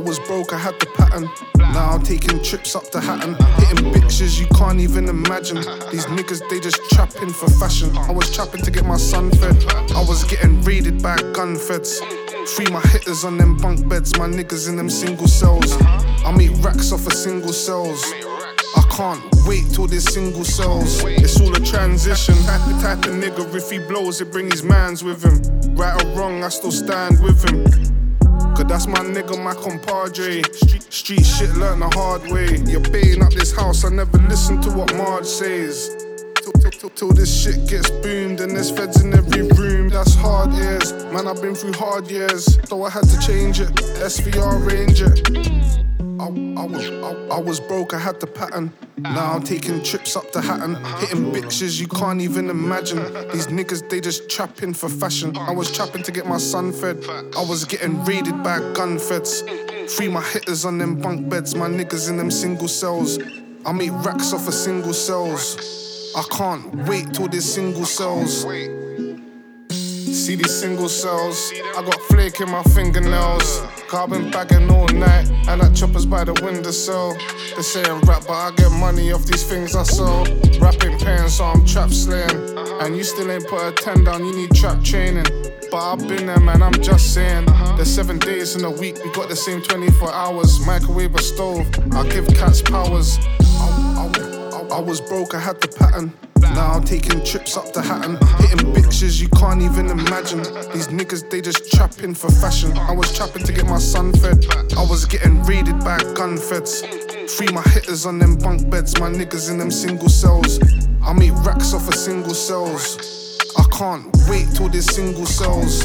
was broke, I had the pattern. Now I'm taking trips up to Hatton, hitting bitches you can't even imagine. These niggas, they just trapping for fashion. I was trapping to get my son fed. I was getting raided by gun feds. Free my hitters on them bunk beds, my niggas in them single cells. I make racks off of single cells. I can't wait till this single sells. It's all a transition. Type of nigga, if he blows it, bring his mans with him. Right or wrong, I still stand with him. Cause that's my nigga, my compadre. Street shit learnt the hard way. You're baiting up this house, I never listen to what Marge says. Till this shit gets boomed and there's feds in every room. That's hard years, man, I've been through hard years. So I had to change it, SVR range it. I was broke, I had the pattern. Now I'm taking trips up to Hatton, hitting bitches you can't even imagine. These niggas, they just trapping for fashion. I was trapping to get my son fed. I was getting raided by gun feds. Free my hitters on them bunk beds, my niggas in them single cells. I make racks off of single cells. I can't wait till this single sells. See these single cells, I got flake in my fingernails. Carbon bagging all night, and that chopper's by the windowsill. They saying rap, but I get money off these things I sell. Rapping paying, so I'm trap slaying. And you still ain't put a 10 down, you need trap training. But I've been there, man, I'm just saying. There's 7 days in a week, we got the same 24 hours. Microwave or stove, I give cats powers. I was broke, I had the pattern. Now I'm taking trips up to Hatton, hitting bitches you can't even imagine. These niggas, they just trapping for fashion. I was trapping to get my son fed. I was getting raided by gun feds. Free my hitters on them bunk beds, my niggas in them single cells. I make racks off of single cells. I can't wait till this single sells.